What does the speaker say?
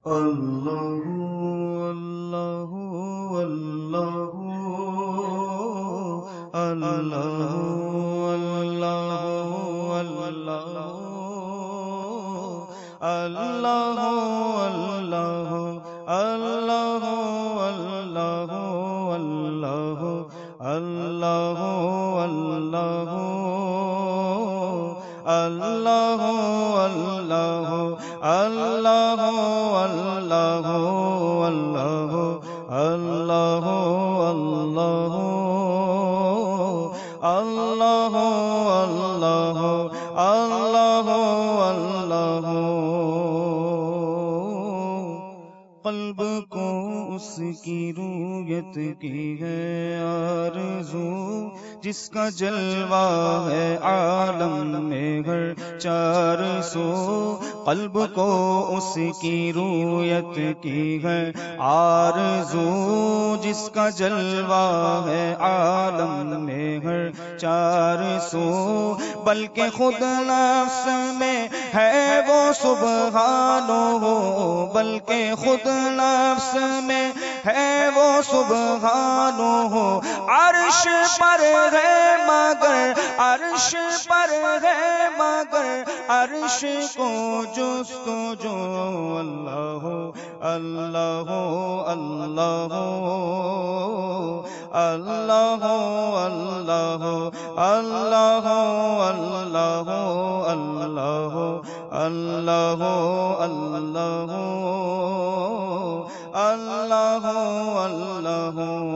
اللہ اللہ اللہ اللہ اللہ اللہ اللہ اللہ اللہ اللہ اللہ اللہ اللہ اللہ اللہ اللہ اللہ قلب کو اس کی رویت کی ہے آرزو، جس کا جلوہ ہے عالم میں ہر چار سو۔ قلب کو اس کی رویت کی ہے آرزو، جس کا جلوہ ہے عالم میں ہر چار سو۔ بلکہ خود نفس میں ہے وہ سبحانہ ہو، بلکہ خود نفس میں ہے وہ سبحانہ ہو۔ عرش پر ہے مگر عرش پر ہے مگر عرش کو جستجو۔ اللہ اللہ اللہ اللہ اللہ اللہ اللہ اللہ اللہ اللہ اللہ اللہ